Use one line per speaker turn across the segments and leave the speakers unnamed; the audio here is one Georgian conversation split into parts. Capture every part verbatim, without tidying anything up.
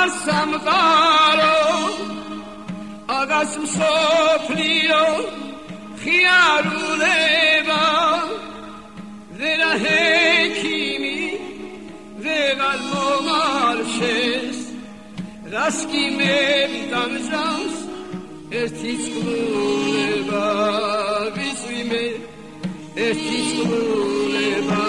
სამყარო აგას მსოფლიო ხიარულება ვერა ჰექიმი ვეღარ მომარშეს რას კი მე დამჟამს ერთი წყლულება ვიცი მე ერთი წყლულება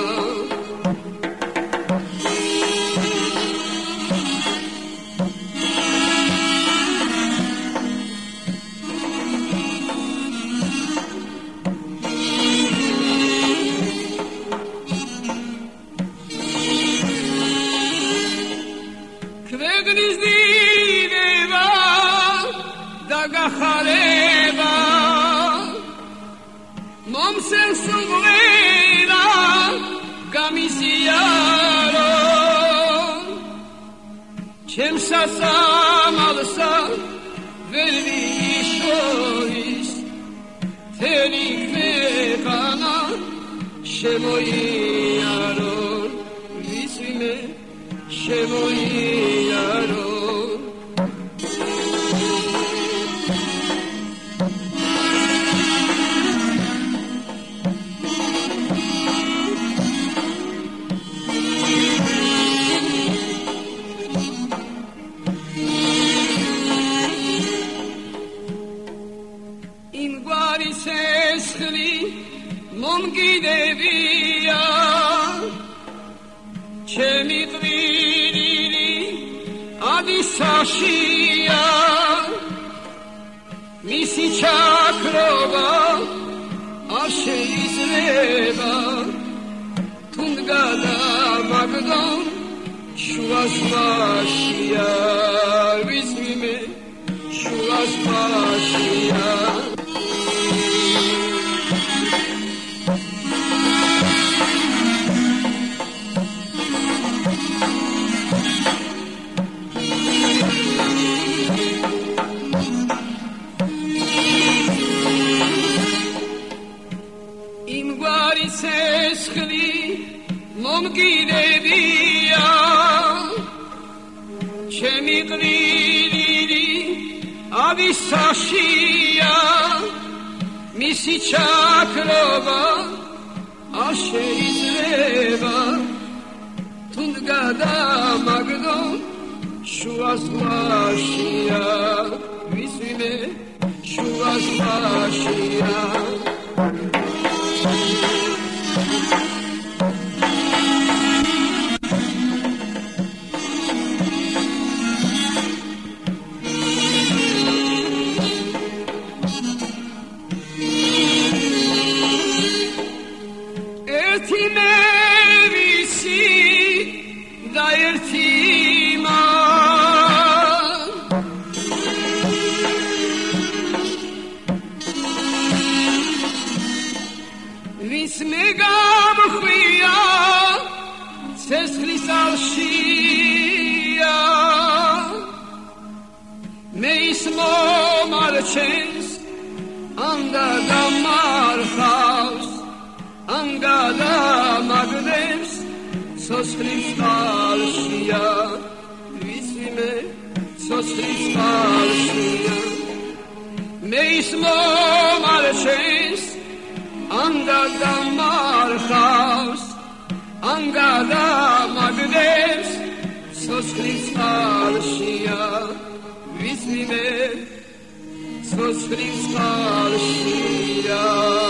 ქვეყნის დიდება და გახარება მომსევს უღერა გამიზიარო ჩემს სასამალსა ვერ ვიშორის თენი ქვეყანა შემოიარო ვიცი მე შემოიარო იმ გვარი სესხლი მომგიდებია ჩემი ყვირილი ადისაშია მისი ჩაქრობა არ შეიძლება თუნდგა და მაგდონ შუა ზღვაშია ვიცი მე შუა ზღვაშია სესხლი მომგიდებია ჩემი ყვირილი ავისაშია მისი ჩაქრობა არ შეიძლება თუნდგა და მაგდო შუა ზღვაშია ვიცი მე შუა ზღვაშია ერთი მე ვიცი და ერთი ვის მე გამხვია სესხლის ალშია მე ის მომარჩენს ანგა დამარხავს ანგა დამაგდებს სოსხლის ალშია ვიცი მე სოსხლის ალშია მე ის მომარჩენს ანგა დამარხავს ანგა დამაგდებს სოსხლის ალშია ვიცი მე სოსხლის ალშია